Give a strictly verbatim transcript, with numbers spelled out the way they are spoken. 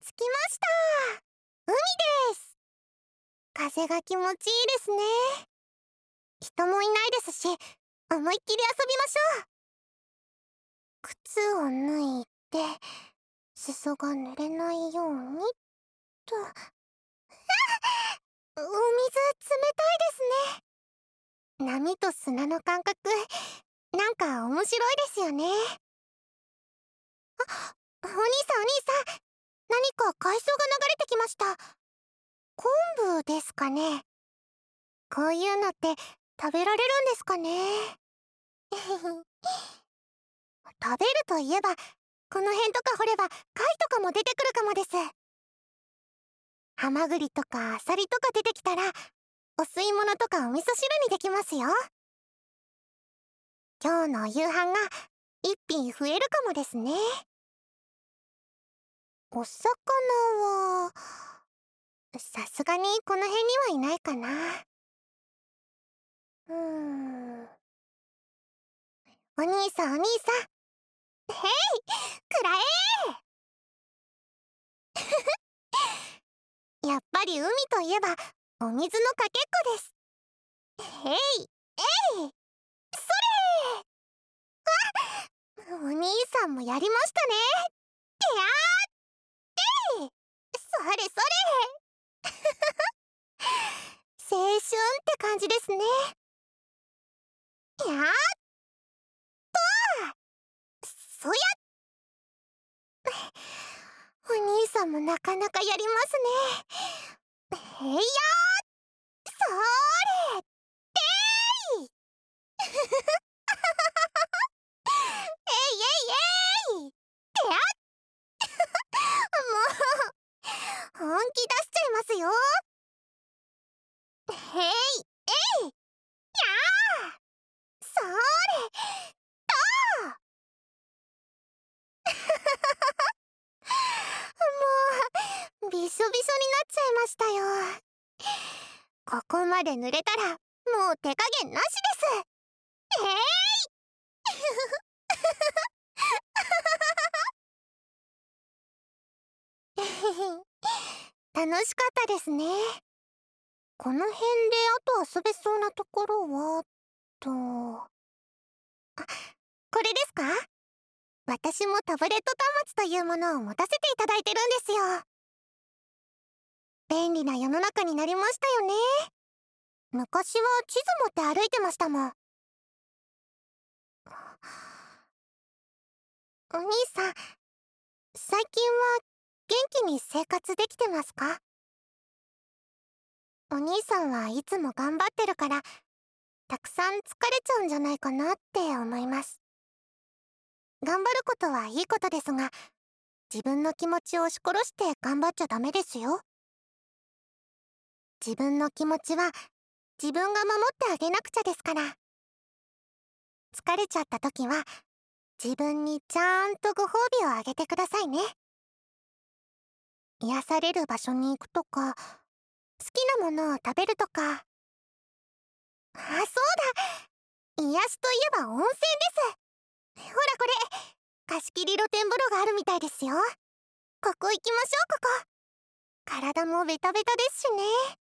着きました。海です。風が気持ちいいですね。人もいないですし、思いっきり遊びましょう。靴を脱いで、裾が濡れないようにと。あっ、お水冷たいですね。波と砂の感覚、なんか面白いですよね。あ、お兄さんお兄さん、何か海藻が流れてきました。昆布ですかね。こういうのって食べられるんですかね。食べるといえば、この辺とか掘れば貝とかも出てくるかもです。ハマグリとかアサリとか出てきたら、お吸い物とかお味噌汁にできますよ。今日の夕飯が一品増えるかもですね。お魚は、さすがにこの辺にはいないかな。うーん。お兄さんお兄さん。へい、くらえやっぱり海といえば、お水のかけっこです。へい、えい、それー。あ、お兄さんもやりましたね。てやーってそれそれ青春って感じですね。やーっとそやお兄さんもなかなかやりますね。へいやーそーれってーいえいえいえいってやもう本気出しちゃいますよ。へいえいやーそーれともうびしょびしょになっちゃいましたよ。ここまで濡れたらもう手加減なしです。えーい楽しかったですね。この辺であと遊べそうなところはと、あ、これですか？私もタブレット端末というものを持たせていただいてるんですよ。便利な世の中になりましたよね。昔は地図持って歩いてましたもん。お兄さん、最近は元気に生活できてますか？お兄さんはいつも頑張ってるから、たくさん疲れちゃうんじゃないかなって思います。頑張ることはいいことですが、自分の気持ちを押し殺して頑張っちゃダメですよ。自分の気持ちは自分が守ってあげなくちゃですから。疲れちゃった時は、自分にちゃんとご褒美をあげてくださいね。癒される場所に行くとか、好きなものを食べるとか。あ、そうだ、癒しといえば温泉です。ほらこれ、貸し切り露天風呂があるみたいですよ。ここ行きましょう、ここ。体もベタベタですしね。